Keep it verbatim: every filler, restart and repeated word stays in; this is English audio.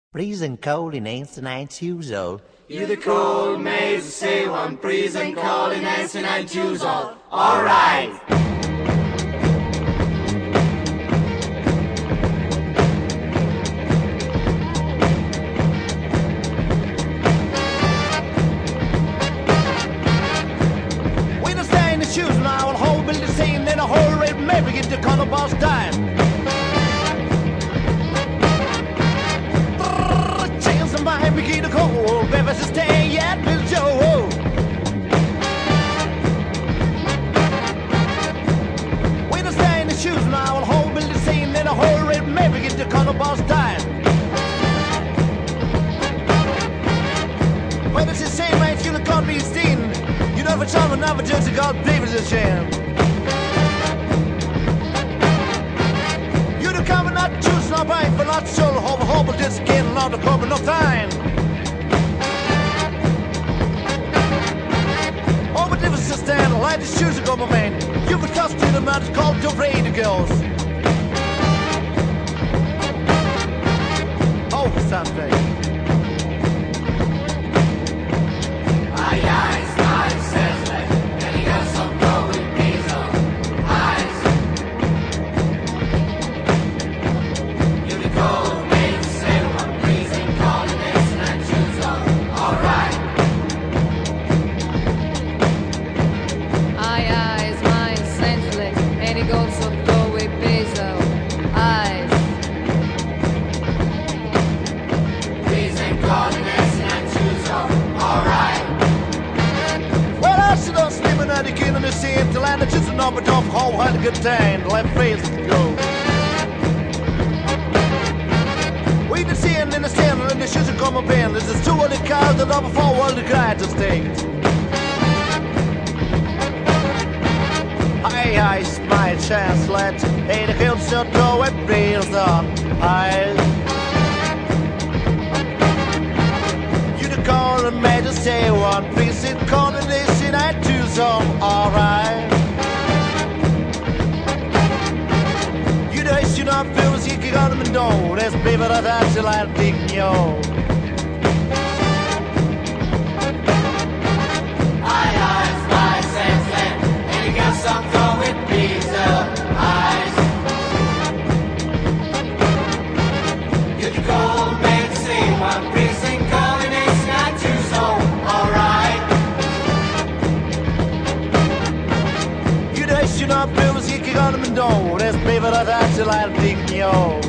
Freezing cold in eighty-nine years old. You're the cold maze, say one, freezing cold in eighty-nine years old. All right. When I stay in the shoes now, I'll hold Billy scene in a whole red maybe get the color boss time. Behind me, get a cold, baby, stay yet, Bill Joe. When I stay in the shoes now, I'll hold Billy scene in a whole red maybe get the color boss time. When it's the same man, you can't be seen. You know, for some, never just a God, believe it's a shame. You the cover, not choose, not right, but not sure, hope, hope, but just getting out of cover, no time. Oh, but if it's just stand, light the shoes and go, my man. You could cost you the man, it's called your radio girls. Oh, Sunday. Aye, aye, aye, says that. And he got some go with diesel. Eyes. You're the cold maze, say one, freezing cold in eighty-nine years old. All right. Aye, eyes, mine, senseless, and he goes so go with basil. Eyes. Freezing cold in eighty-nine years old. All right. Well, I should have sleeping at the king of the same till I just a number of whole had a good time. The left face to go. We the seeing in the stand and the shoes are coming band. There's just two of the cars that are before all the guys to stay. Hi, hi, my chance, let hey, the hills should go and breathe up. Hi. You the call and made us say one piece in coordination I do some alright. You the issue not feels you can go to the door. That's baby that I still I think yo. Aye, aye, aye, says that. And he got some go with diesel. Eyes. You're the cold man, say one, freezing cold in eighty-nine years old. All right. You the issue not feels you can go to the door. That's baby that I still I think yo.